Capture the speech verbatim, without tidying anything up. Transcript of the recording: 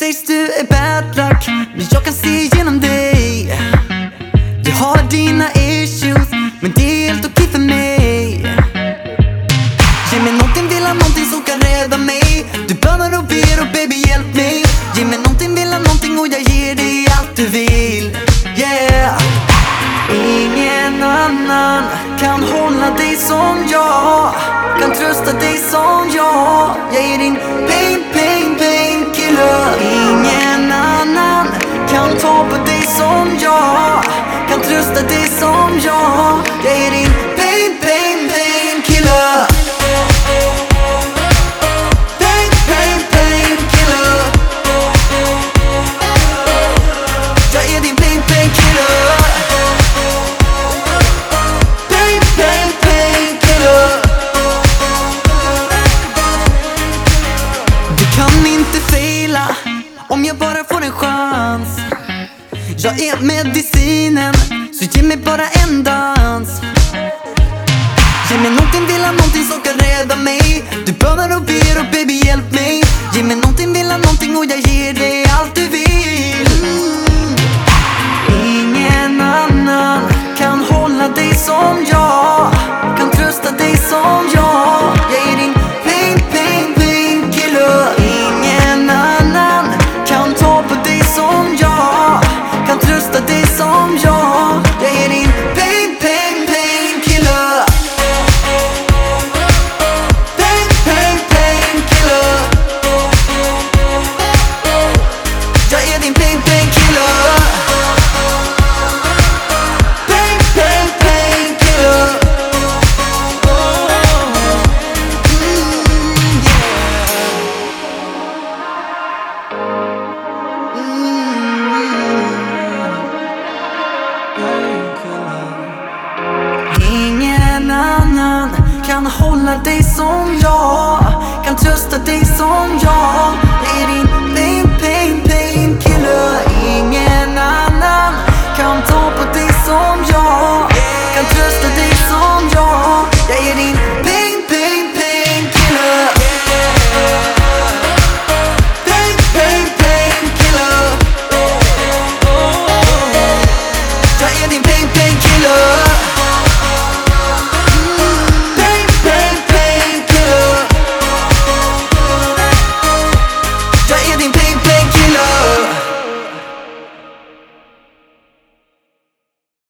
sägs du är bad luck, men jag kan se igenom dig. Du har dina issues, men det är helt okej för mig. Ge mig någonting, vill ha någonting som kan rädda mig. Du bönar och ber och baby hjälp mig. Ge mig någonting, vill ha någonting och jag ger dig allt du vill. Yeah. Ingen annan kan hålla dig som jag, kan trösta dig som jag. Jag är din pain, pain, pain killer. Ingen annan kan ta på dig som jag, kan trösta dig som jag. Jag är din pain, pain, pain killer. Pain, pain, pain killer. Jag är din pain, pain killer. Pain, pain, pain killer. Du kan inte fejla om jag bara får en chans. Jag är medicinen, så ge mig bara en dans. Ge mig någonting, vill ha någonting som kan rädda mig. Du bönar och ber och baby hjälp mig. Ge mig någonting, vill ha någonting och jag ger dig allt du vill. mm. Ingen annan kan hålla dig som jag, kan trösta dig som jag. Jag är din pain, pain, pain killer. Ingen annan kan ta på dig som jag, kan trösta dig som jag. Jag är din pain, pain, pain killer. Pain, pain, pain killer. Jag är din pain, pain killer. Pain, pain, pain killer. Ingen annan kan hålla dig som jag, kan trösta dig som jag. Det är din